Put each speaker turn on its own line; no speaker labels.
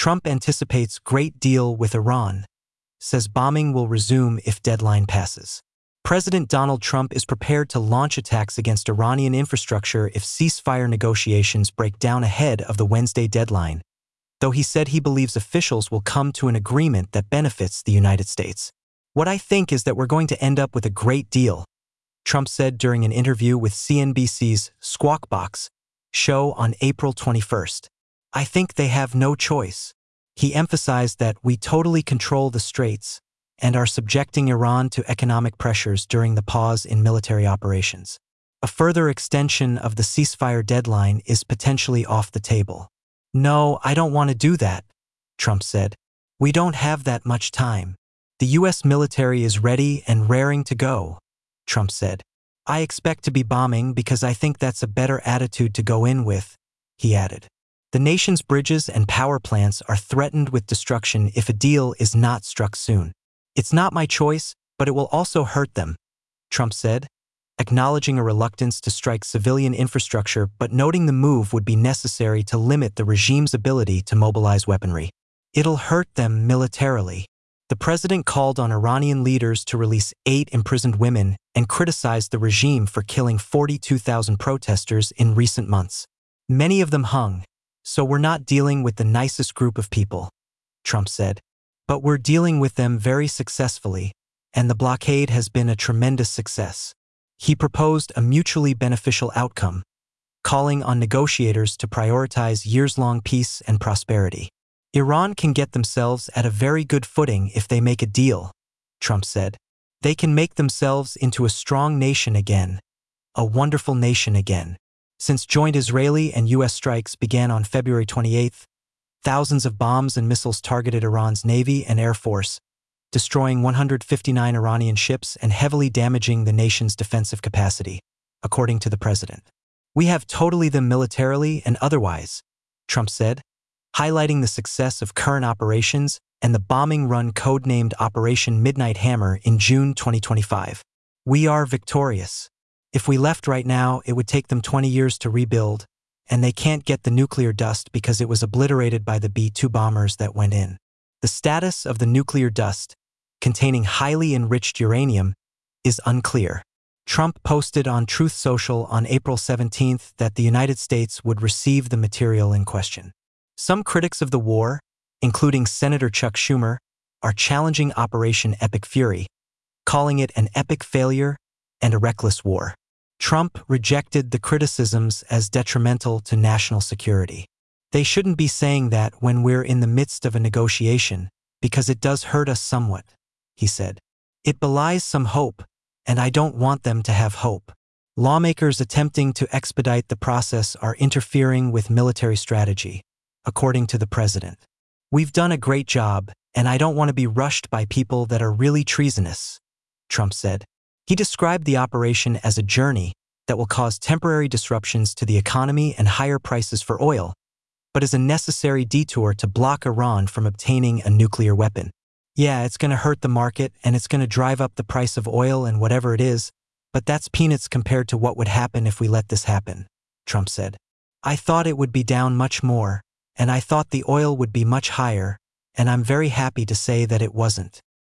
Trump anticipates great deal with Iran, says bombing will resume if deadline passes. President Donald Trump is prepared to launch attacks against Iranian infrastructure if ceasefire negotiations break down ahead of the Wednesday deadline, though he said he believes officials will come to an agreement that benefits the United States. "What I think is that we're going to end up with a great deal," Trump said during an interview with CNBC's Squawk Box show on April 21st. "I think they have no choice." He emphasized that we totally control the straits and are subjecting Iran to economic pressures during the pause in military operations. A further extension of the ceasefire deadline is potentially off the table. "No, I don't want to do that," Trump said. "We don't have that much time. The U.S. military is ready and raring to go," Trump said. "I expect to be bombing because I think that's a better attitude to go in with," he added. "The nation's bridges and power plants are threatened with destruction if a deal is not struck soon. It's not my choice, but it will also hurt them," Trump said, acknowledging a reluctance to strike civilian infrastructure but noting the move would be necessary to limit the regime's ability to mobilize weaponry. "It'll hurt them militarily." The president called on Iranian leaders to release 8 imprisoned women and criticized the regime for killing 42,000 protesters in recent months. "Many of them hung, so we're not dealing with the nicest group of people," Trump said. "But we're dealing with them very successfully, and the blockade has been a tremendous success." He proposed a mutually beneficial outcome, calling on negotiators to prioritize years-long peace and prosperity. "Iran can get themselves at a very good footing if they make a deal," Trump said. "They can make themselves into a strong nation again, a wonderful nation again." Since joint Israeli and U.S. strikes began on February 28th, thousands of bombs and missiles targeted Iran's Navy and Air Force, destroying 159 Iranian ships and heavily damaging the nation's defensive capacity, according to the president. "We have totally them militarily and otherwise," Trump said, highlighting the success of current operations and the bombing run codenamed Operation Midnight Hammer in June 2025. "We are victorious. If we left right now, it would take them 20 years to rebuild, and they can't get the nuclear dust because it was obliterated by the B-2 bombers that went in." The status of the nuclear dust, containing highly enriched uranium, is unclear. Trump posted on Truth Social on April 17th that the United States would receive the material in question. Some critics of the war, including Senator Chuck Schumer, are challenging Operation Epic Fury, calling it an epic failure and a reckless war. Trump rejected the criticisms as detrimental to national security. "They shouldn't be saying that when we're in the midst of a negotiation, because it does hurt us somewhat," he said. "It belies some hope, and I don't want them to have hope. Lawmakers attempting to expedite the process are interfering with military strategy," according to the president. "We've done a great job, and I don't want to be rushed by people that are really treasonous," Trump said. He described the operation as a journey that will cause temporary disruptions to the economy and higher prices for oil, but as a necessary detour to block Iran from obtaining a nuclear weapon. "Yeah, it's going to hurt the market and it's going to drive up the price of oil and whatever it is, but that's peanuts compared to what would happen if we let this happen," Trump said. "I thought it would be down much more, and I thought the oil would be much higher, and I'm very happy to say that it wasn't."